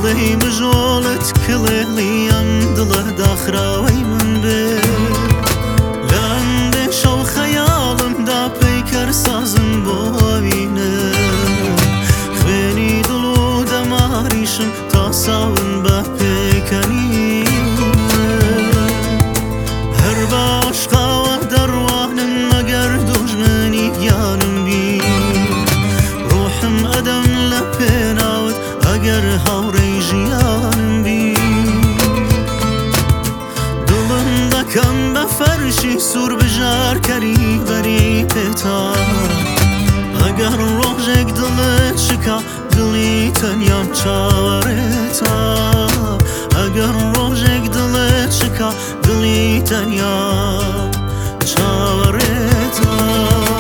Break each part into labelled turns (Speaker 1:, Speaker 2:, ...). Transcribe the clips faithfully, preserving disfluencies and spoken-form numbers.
Speaker 1: بي مجولت كليلي أندله داخراوي من بي لأندي شو خيالم دا بيكر سازم بوينه خويني دلو دماريشم تاساون با بيكني هر باشقا و دروانم مگر دجمني يانم بي روحم أدم لبيناوت اگر هاوری جیانم بی دلم دکم بفرشی سور بجار کری بری پیتا اگر روزک دلت شکا دلی تنیام چاورتا اگر روزک دلت شکا دلی تنیام چاورتا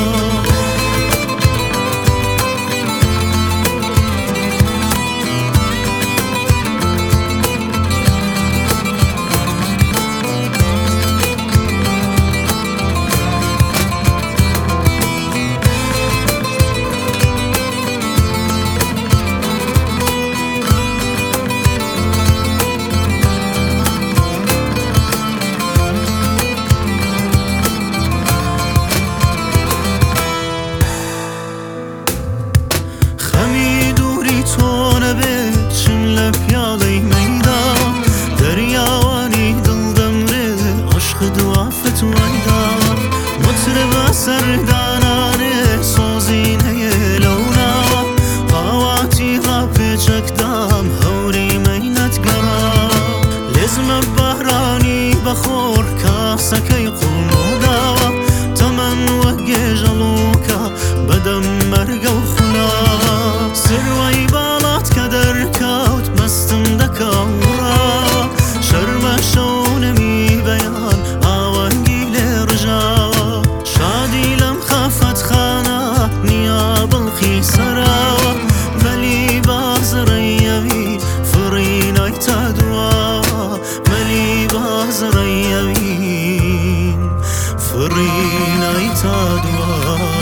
Speaker 1: پیاله میدا دریاوانی دل دمره عشق دوافت ویدا مطرب سردانانه سوزینه لونا هواتی ها پیچک دام هوری مینت گرا لزم بحرانی بخور کاسکی قلودا تمن وگه جلوکا بدم مرگ و خلا سروی بالات کدر کوت مستم دکاورا شرم شونمی بیان آوانگی لرجا شادی لم خافت خانا نیاب الخیسرا ملی باز ریوی فرین ایتادوا ملی باز ریوی فرین ایتادوا